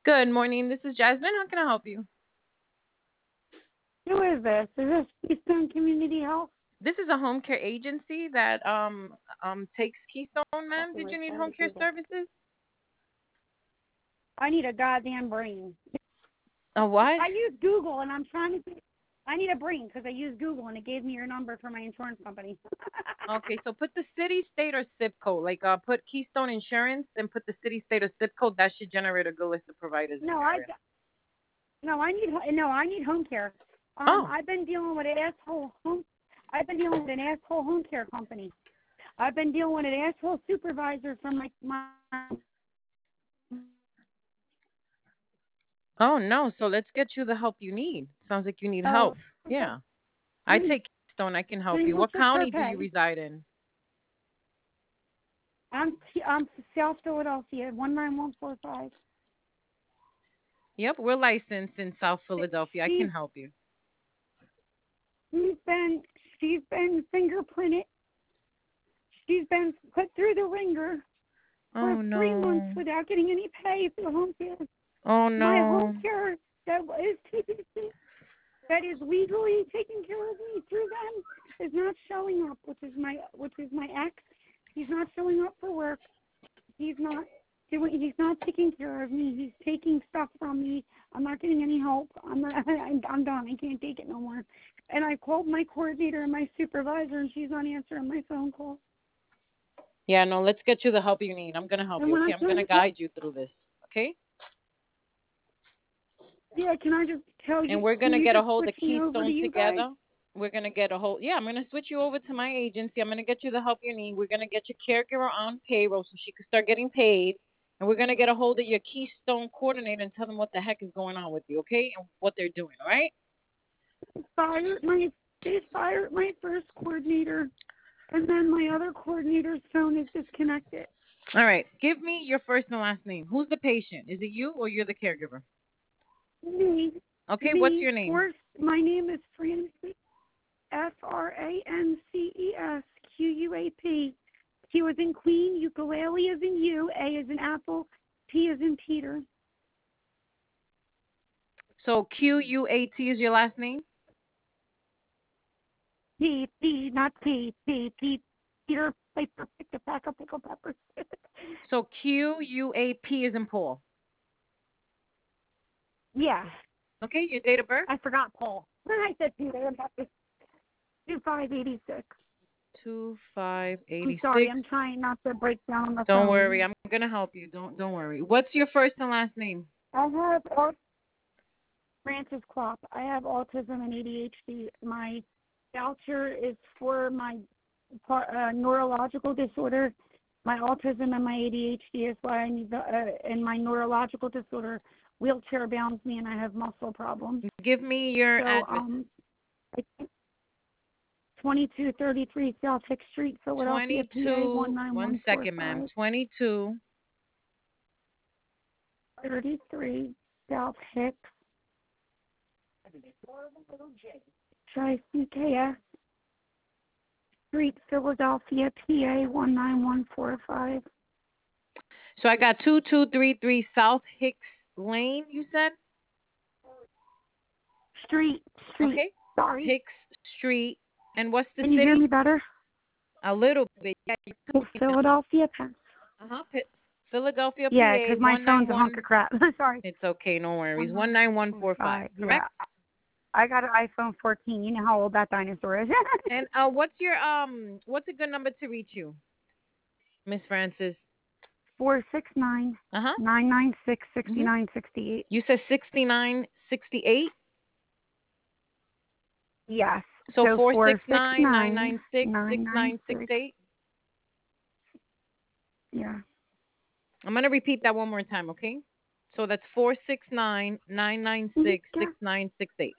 Good morning. This is Jasmine. How can I help you? Who is this? Is this Keystone Community Health? This is a home care agency that takes Keystone, ma'am. Talking Did my you need phone home to care Google. services? I need a goddamn brain. A what? I use Google and I'm trying to. I need a brain because I use Google and it gave me your number for my insurance company. Okay, so put the city, state, or zip code. Like put Keystone Insurance and put the city, state, or zip code. That should generate a good list of providers in no, your I area. I need home care. Oh, I've been dealing with an asshole home. I've been dealing with an asshole home care company. I've been dealing with an asshole supervisor from my. oh no. So let's get you the help you need. Sounds like you need So help. Yeah, I can take Keystone. I can help you. you What fix her county do you pay? reside in? I'm South Philadelphia 19145. Yep, we're licensed in South Philadelphia. I She's can help you. she's been she's been fingerprinted. She's been put through the ringer for Oh 3 months no. without getting any pay for home care. Oh My home no. care that is legally taking care of me through them is not showing up, which is my ex. He's not showing up for work. He's not taking care of me. He's taking stuff from me. I'm not getting any help. I'm done. I can't take it no more. And I called my coordinator and my supervisor, and she's not answering my phone call. Yeah, no, let's get you the help you need. I'm gonna help And you. when Okay, I'm I'm trying gonna to call, guide you through this. Okay, yeah, can I just tell and you? we're Can gonna you get a just hold switch of me over to Keystone you guys? together. We're gonna get a hold. Yeah, I'm gonna switch you over to my agency. I'm gonna get you the help you need. We're gonna get your caregiver on payroll so she can start getting paid, and we're gonna get a hold of your Keystone coordinator and tell them what the heck is going on with you. Okay, and what they're doing. All right. Fired my they fired my first coordinator, and then my other coordinator's phone is disconnected. All right. Give me your first and last name. Who's the patient? Is it you or you're the caregiver? Me, Okay. What's me. your name? First, my name is Frances. FRANCESQUAP. Q is in Queen, ukulele is in U, A is in Apple, P is in Peter. So QUAT is your last name. P, not P, Peter, Piper, pick a pack of pickled peppers. So QUAP is in Paul. Yeah, Okay, your date of birth? I forgot Paul. When I said Peter, I'm about to 2586. 2586. I'm sorry, I'm trying not to break down on the Don't worry, phone. I'm gonna help you. Don't worry. What's your first and last name? I have Francis Klopp. I have autism and ADHD. My voucher is for my neurological disorder. My autism and my ADHD is why I need and my neurological disorder wheelchair bounds me, and I have muscle problems. Give me your So, address. I think 2233 South Hicks Street, Philadelphia, PA 22. One second, ma'am. 19145. 22. 33 South Hicks, CKS Street, Philadelphia, PA 19145. So I got 2233 South Hicks Lane. You said Street. okay. Sorry. Hicks Street. And what's the Can you hear city? me better? A little bit. Yeah. Philadelphia, Penn. Philadelphia, Yeah, PA because my phone's a hunk 191. of crap. Sorry. It's okay, no worries. 19145, 19145. Yeah. correct? I got an iPhone 14. You know how old that dinosaur is. And what's a good number to reach you, Miss Francis? 469 Uh-huh. 996 Mhm. 6968. You said 6968. Yes. So So 469 469 996 996. 6968. Yeah. I'm going to repeat that one more time, okay? So that's 469 996 Yeah. 6968.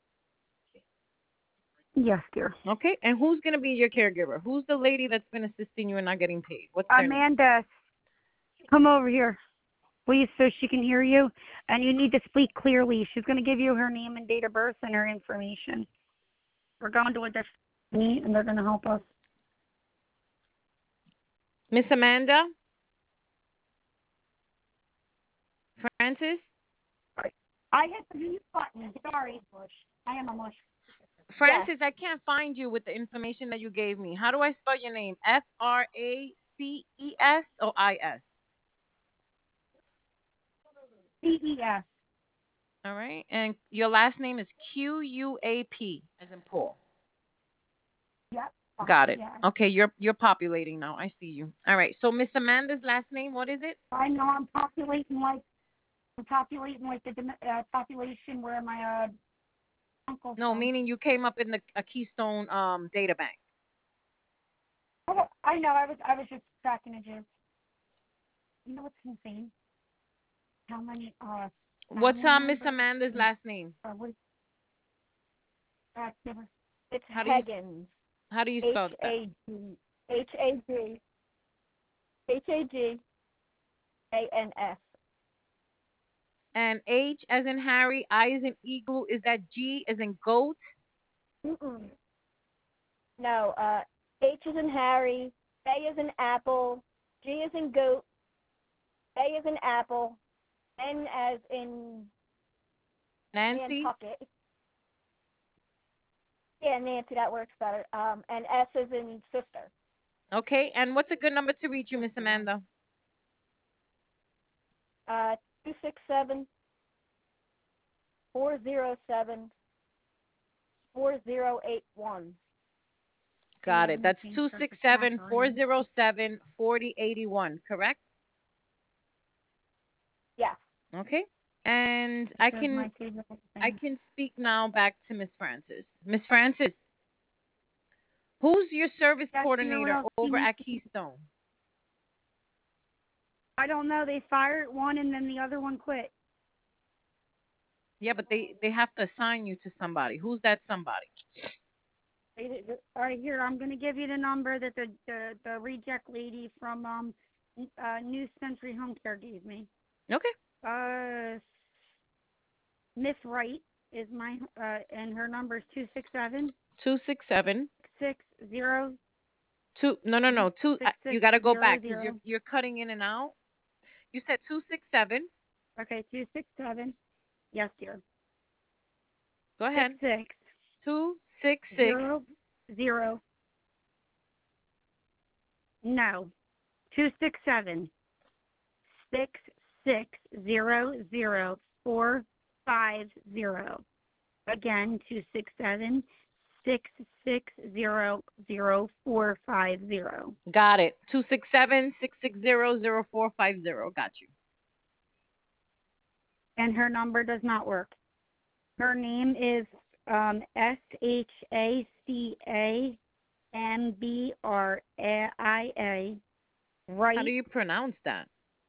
Yes, dear. Okay? And who's going to be your caregiver? Who's the lady that's been assisting you and not getting paid? What's their name? Amanda, come over here, please, so she can hear you. And you need to speak clearly. She's going to give you her name and date of birth and her information. We're going to a different meet, and they're going to help us. Miss Amanda? Francis? I hit the mute button. Sorry, Bush. I am a mush. Francis, I can't find you with the information that you gave me. How do I spell your name? Fraces or IS? CES. All right. And your last name is QUAP, as in Paul. Yep. Got it. Yeah. Okay, you're populating now. I see you. All right. So Miss Amanda's last name, what is it? I know I'm populating like the population where my uncle's No, from. meaning you came up in the a Keystone data bank. Oh, I know. I was just tracking a joke. You know what's insane? How many What's family Miss members Amanda's last name? what is never. It's How do you Haggins. how do you spell that? Hagg Haggans. And H as in Harry, I as in igloo. Is that G as in goat? Mm-mm. No, H is in Harry, A is in apple, G is in goat, A is in apple, N as in Nancy. Nantucket. Yeah, Nancy, that works better. And S is in sister. Okay. And what's a good number to reach you, Miss Amanda? 267 407 4081. Got it. That's Anything for the 267 macaroni. 407 4081, correct? Yeah. Okay. And I This is my can favorite I thing. can speak now back to Miss Francis. Miss Francis, who's your service Yes, you know what coordinator else you over need at to- Keystone? I don't know. They fired one and then the other one quit. Yeah, but they have to assign you to somebody. Who's that somebody? All right, here I'm gonna give you the number that the reject lady from New Century Home Care gave me. Okay. Miss Wright is my and her number is 267 267 660 two. No. Two. You got to go back because 6600. you're cutting in and out. You said 267. Okay, 267. Yes, dear. Go ahead. 66 266. 00. No. 267 6600450. Again, 267 6600450. Got it. 267-660-0450. Got you. And her number does not work. Her name is SHACAMBRIA. Right. How do you pronounce that?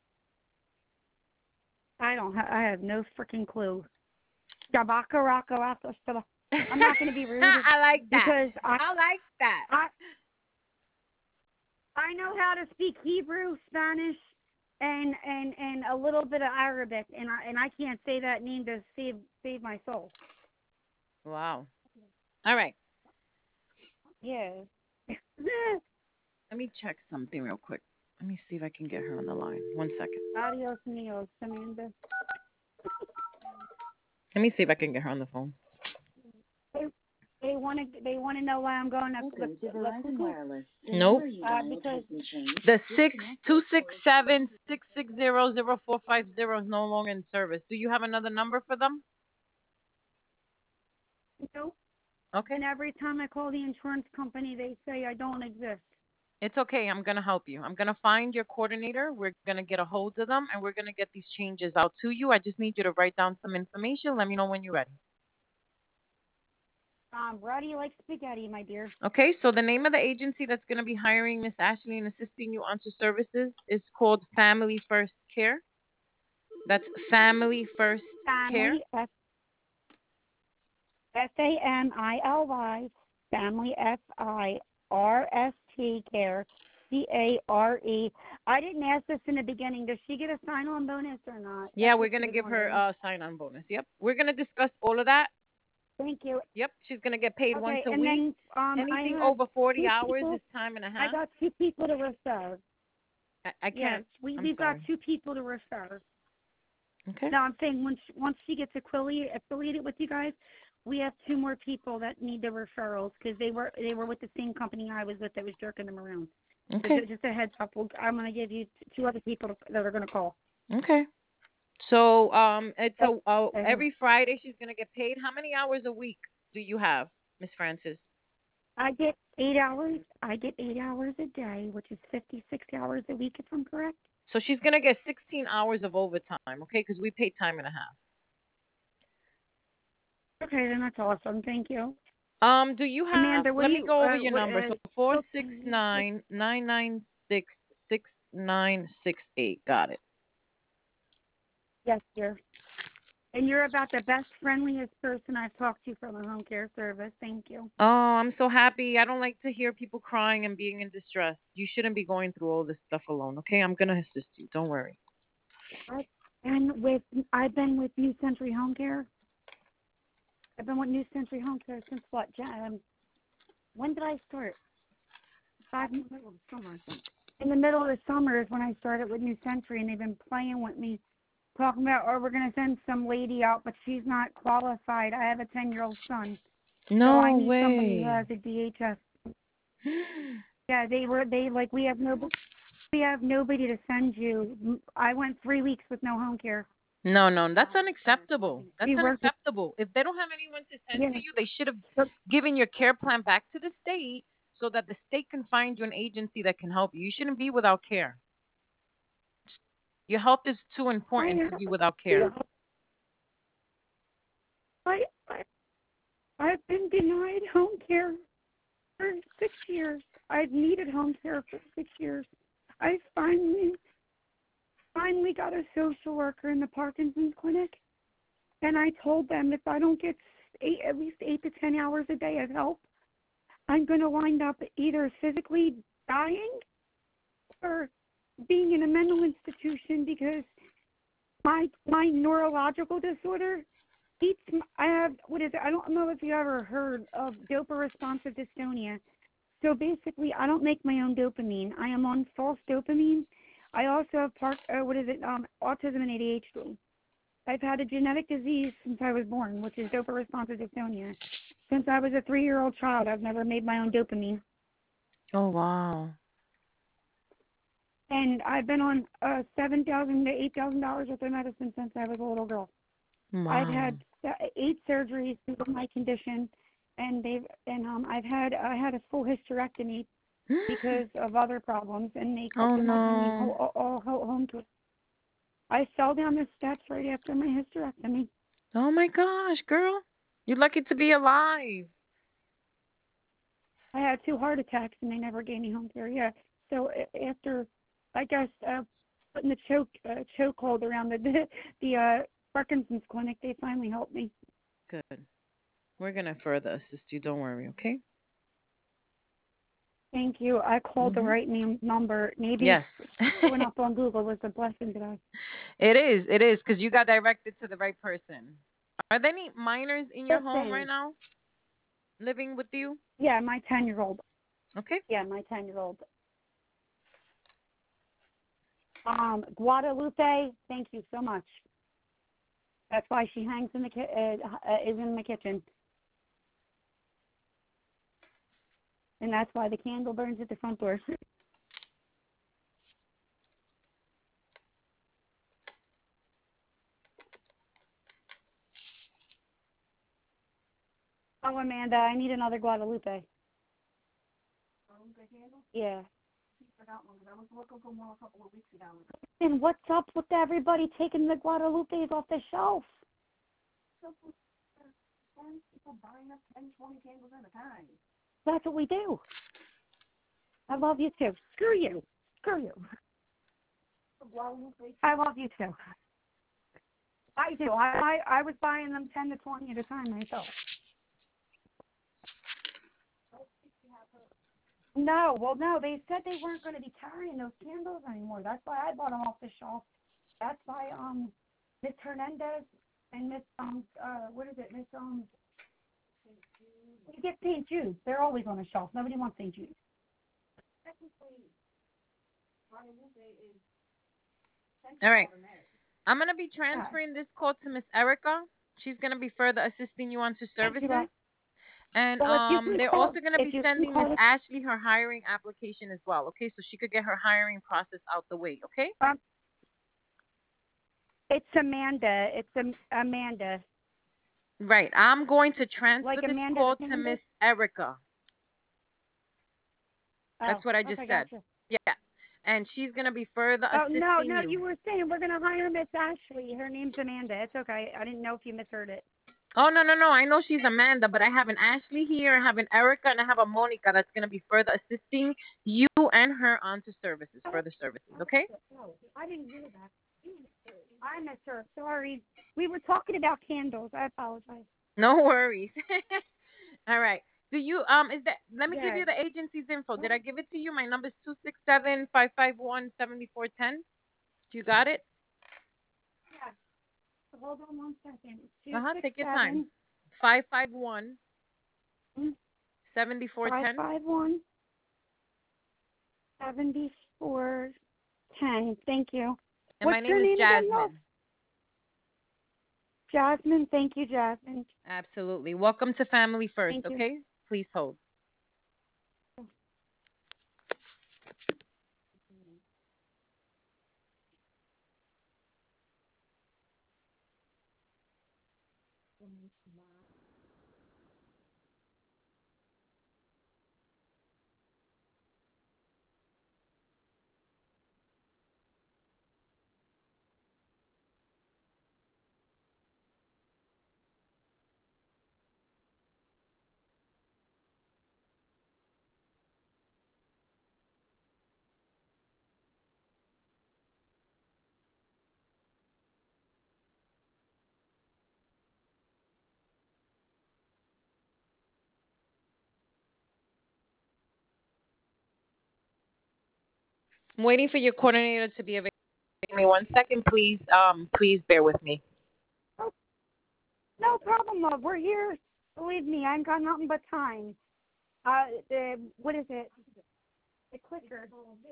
I have no freaking clue. Shabaka raka raka shaba. I'm not going to be rude. I like that. Because I like that. I know how to speak Hebrew, Spanish, and a little bit of Arabic, and I can't say that name to save my soul. Wow. All right. Yeah. Let me check something real quick. Let me see if I can get her on the line. 1 second. Adios míos, Amanda. Let me see if I can get her on the phone. They want to know why I'm going to Verizon Wireless. Nope. Because The 267-660-0450 is no longer in service. Do you have another number for them? nope. Okay. And every time I call the insurance company, they say I don't exist. It's okay. I'm going to help you. I'm going to find your coordinator. We're going to get a hold of them, and we're going to get these changes out to you. I just need you to write down some information. Let me know when you're ready. I'm ready like spaghetti, my dear. Okay, so the name of the agency that's going to be hiring Miss Ashley and assisting you onto services is called Family First Care. That's Family First Care. Family, FAMILY, Family FIRST Care, CARE. I didn't ask this in the beginning. Does she get a sign-on bonus or not? Yeah, we're going to give her a sign-on bonus. Yep. We're going to discuss all of that. Thank you. Yep, she's going to get paid once a and week. Then, Anything I have over 40 2 hours people. is time and a I half. got 2 people to refer. I can't. Yes, I'm we've got sorry. 2 people to refer. Okay. No, I'm saying once she gets affiliated with you guys, we have 2 more people that need the referrals because they were with the same company I was with that was jerking them around. Okay. So just a heads up. I'm going to give you 2 other people that are going to call. Okay. So it's Okay. every Friday she's gonna get paid. How many hours a week do you have, Miss Francis? I get 8 hours. I get 8 hours a day, which is 56 hours a week, if I'm correct. So she's gonna get 16 hours of overtime, okay? Because we pay time and a half. Okay, then that's awesome. Thank you. Do you have? Amanda, what Let do me you? go over your What, number. So 469-996-6968. Got it. yes, dear. And you're about the best, friendliest person I've talked to from a home care service. Thank you. Oh, I'm so happy. I don't like to hear people crying and being in distress. You shouldn't be going through all this stuff alone, okay? I'm gonna assist you. Don't worry. And I've been with New Century Home Care. I've been with New Century Home Care since what? When did I start? In the middle of the summer. In the middle of the summer is when I started with New Century, and they've been playing with me, talking about, we're going to send some lady out, but she's not qualified. I have a 10-year-old son, No so I need way. somebody who has a DHS. Yeah, we have nobody to send you. I went 3 weeks with no home care. No, that's unacceptable. That's We work with, unacceptable. If they don't have anyone to send yeah, to you, they should have given your care plan back to the state so that the state can find you an agency that can help you. You shouldn't be without care. Your health is too important to be without care. I, I've been denied home care for 6 years. I've needed home care for 6 years. I finally got a social worker in the Parkinson's clinic, and I told them if I don't get at least 8 to 10 hours a day of help, I'm going to wind up either physically dying or being in a mental institution because my neurological disorder I have, what is it? I don't know if you ever heard of dopa-responsive dystonia. So basically, I don't make my own dopamine. I am on false dopamine. I also have autism and ADHD. I've had a genetic disease since I was born, which is dopa-responsive dystonia. Since I was a 3-year-old child, I've never made my own dopamine. Oh, wow. And I've been on $7,000 to $8,000 worth of medicine since I was a little girl. Wow. I've had 8 surgeries due to my condition, and I had a full hysterectomy because of other problems, and they kept me all home to it. I fell down the steps right after my hysterectomy. Oh my gosh, girl. You're lucky to be alive. I had 2 heart attacks, and they never gave me home care. Yeah. So after, I guess, putting the chokehold around the Parkinson's clinic, they finally helped me. Good. We're going to further assist you. Don't worry, okay? Thank you. I called the right number. Maybe showing up on Google was a blessing today. It is, because you got directed to the right person. Are there any minors in your home right now living with you? Yeah, my 10-year-old. Okay. Yeah, my 10-year-old. Guadalupe, thank you so much. That's why she hangs in is in the kitchen. And that's why the candle burns at the front door. Oh, Amanda, I need another Guadalupe. Guadalupe candle? Yeah. I was looking for one a couple of weeks ago. And what's up with everybody taking the Guadalupes off the shelf? People buying up 10, 20 candles at a time. That's what we do. I love you too. Screw you. Screw you. I love you too. I do. I was buying them 10 to 20 at a time myself. No, they said they weren't going to be carrying those candles anymore. That's why I bought them off the shelf. That's why Miss Hernandez and Miss Miss you get St. Jude. They're always on the shelf. Nobody wants St. Jude. All right. I'm going to be transferring this call to Miss Erica. She's going to be further assisting you onto Thank you, services. And well, if you can they're call, also going to if be you can sending Miss call, Ashley her hiring application as well, okay? So she could get her hiring process out the way, okay? it's Amanda. It's Amanda. Right. I'm going to transfer Like this Amanda call the to candidate? Miss Erica. Oh, That's what I just okay, said. gotcha. Yeah. And she's going to be further Oh, no, assisting you. you were saying we're going to hire Miss Ashley. Her name's Amanda. It's okay. I didn't know if you misheard it. Oh, no, no, no. I know she's Amanda, but I have an Ashley here, I have an Erica, and I have a Monica that's going to be further assisting you and her onto services, further services, okay? I didn't hear that. I missed her. Sorry. We were talking about candles. I apologize. No worries. All right. Do you let me give Yes. you the agency's info. Did I give it to you? My number is 267-551-7410. You got it? Yes. Hold on one second. Take your time. 551 7410. 551 7410. Thank you. And What's my name your is name again, love? Jasmine. Jasmine. Thank you, Jasmine. Absolutely. Welcome to Family First, Thank you. okay? Please hold. I'm waiting for your coordinator to be available. Give me 1 second, please. Please bear with me. Oh, no problem, love. We're here. Believe me, I ain't got nothing but time. What is it? The clicker.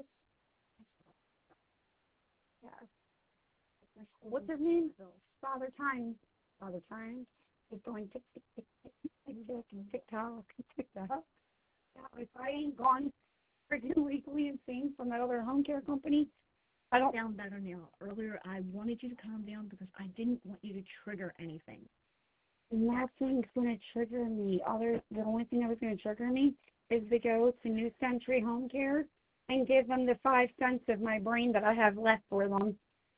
Yeah. What's his name? Father Time. Father Time. He's going tick, tick, tick, tick, tick, tick, tick, tock, tick, tock. If I ain't gone freaking legally insane from that other home care company, I don't. Sound better now. Earlier, I wanted you to calm down because I didn't want you to trigger anything. Nothing's going to trigger me. The only thing that was going to trigger me is to go to New Century Home Care and give them the 5 cents of my brain that I have left for them.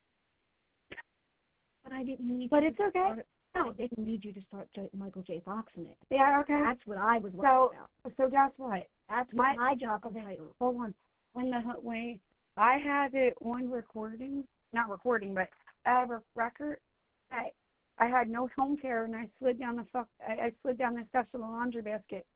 But I didn't need. But it's okay. I didn't need you to start Michael J. Fox in it. Yeah, okay. That's what I was worried about. So guess what? That's my job title. Hold on. When I have it on recording, not recording, but I have a record. I had no home care, and I slid down I slid down the steps of the laundry basket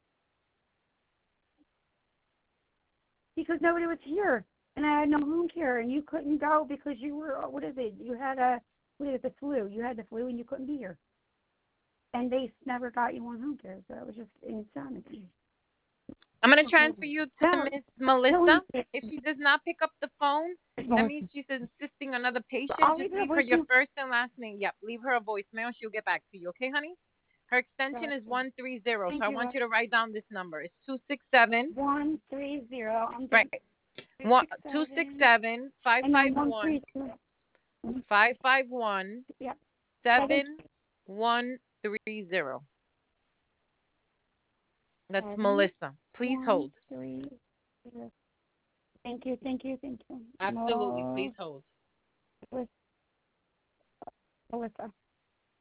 because nobody was here, and I had no home care, and you couldn't go because you were you had the flu. You had the flu, and you couldn't be here, and they never got you on home care, so it was just insanity. I'm going to transfer you to Miss Melissa. If she does not pick up the phone, that means she's assisting another patient. Just leave her your first and last name. Yep, leave her a voicemail. She'll get back to you. Okay, honey? Her extension is 130. So I want you to write down this number. It's 267. 130. Right. 267 551 551 7130. That's Melissa. Please hold. Thank you. Absolutely. Please hold. Melissa.